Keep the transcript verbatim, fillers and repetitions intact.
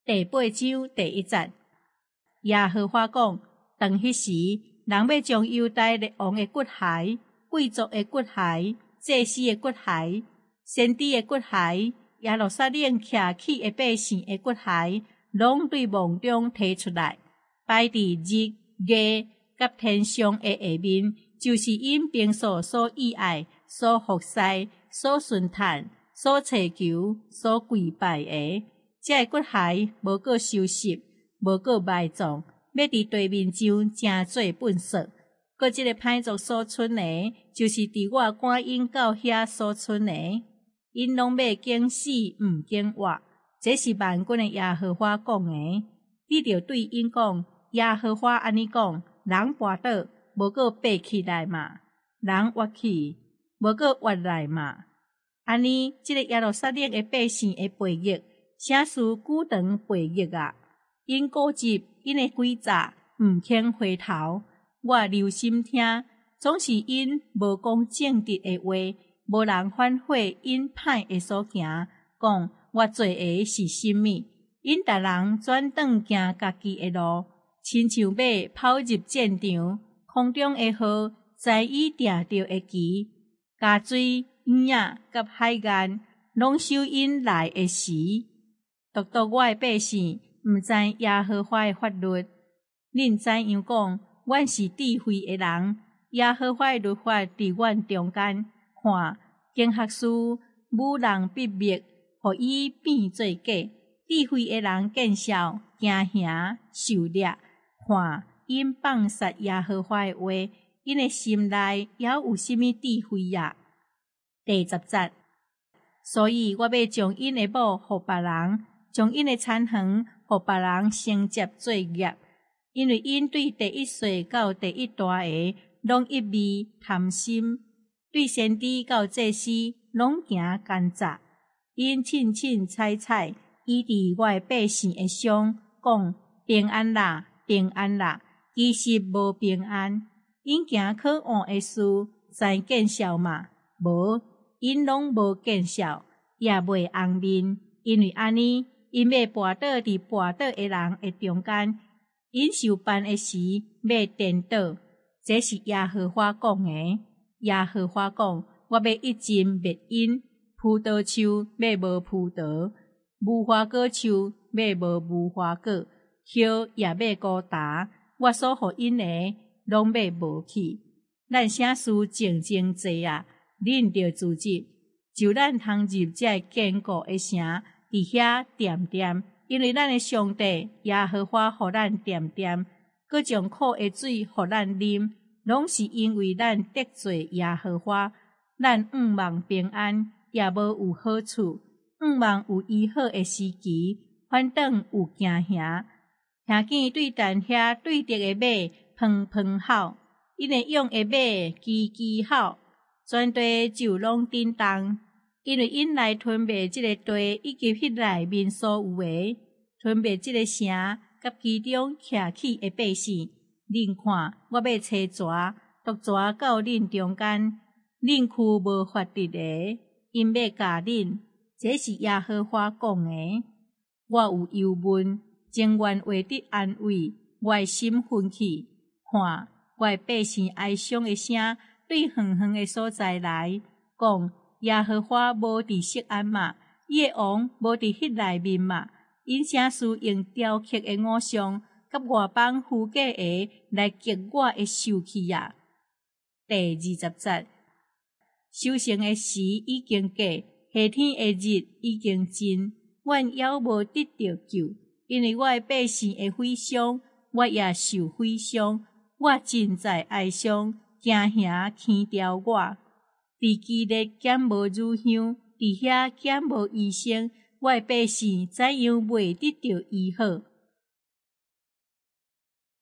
第八章第一节，耶和华讲：当迄时，人要将犹大列王的骨骸、贵族的骨骸、祭司的骨骸、先知的骨骸、耶路撒冷徛起的百姓的骨骸，拢对梦中提出来，摆伫日、月甲天上的下面，就是因平素所喜爱、所服侍、所顺探、所祈求、所跪拜的。这骨骸无过收拾，无过埋葬，要伫地面上正做粪扫。搁即个歹族所存的，就是伫我赶因到遐所存的，因拢要经死毋经活。这是万军的耶和华讲的。你着对因讲：耶和华安尼讲，人跋倒，无过爬起来嘛；人活去，无过活来嘛。安尼，即个耶路撒冷的百姓会背逆。啥事久长背逆啊！因固执，因的诡诈，毋肯回头。我留心听，总是因无讲正直的话，无人反悔因歹的所行，讲我做的是甚物？因逐人转转行家己的路，亲像马跑入战场，空中的号在伊定着的旗，加水、影甲海岸，拢守因来的时。独独我的百姓毋知耶和华的法律，恁知影讲，阮是智慧的人，耶和华的律法伫阮中间。看，经学士武人必灭，互伊变做假。智慧的人见笑，惊吓受掠。看，因放杀耶和华的话，因的心内还有甚物智慧呀？第十节，所以我要将因的某互别人。将因的残垣，互别人承接做业，因为因对第一岁到第一大个，拢一味贪心；对先知到祭司，拢行奸诈。因凊凊彩彩，依伫我的百姓的上，讲平安啦，平安啦，其实无平安。因行可恶的事，知见笑嘛？无，因拢无见笑，也袂红面，因为安尼。因要跋倒伫跋倒的人的中间，因受办的时要颠倒。这是耶和华讲的。耶和华讲：我要一针灭因，葡萄树要无葡萄，无花果树要无无花果，叶也要孤单。我所予因的，拢要无去。咱啥事静静坐啊，恁着自责，就咱通入这坚固的城。伫遐恬恬，因为咱的上帝耶和华互咱恬恬，佮将苦的水互咱啉，拢是因为咱得罪耶和华。咱毋望平安，也无有好处；毋望有医好的时期，反倒有惊吓。听见对但遐对敌的马砰砰吼，因会用的马叽叽吼，全地就拢震动。因为因来吞灭即个地以及迄内面所有的，吞灭即个城甲其中徛起的百姓。恁看，我要找蛇，毒蛇到恁中间，恁躯无法得的，因要咬恁。这是耶和华讲的。我有忧闷，情愿为得安慰，我的心奋起。看，我的百姓哀伤的声对远远的所在来讲。耶和华无伫锡安嘛，伊的王无伫迄内面嘛，因啥事用雕刻的偶像，甲外邦虚假的来激我的受气呀？第二十节，收成的时已经过，夏天的日已经尽，阮犹无得到救，因为我的百姓会毁伤，我也受毁伤，我真在哀伤，惊吓牵调我。伫基列减无乳香，伫遐减无医生，我的百姓怎样袂得到医好？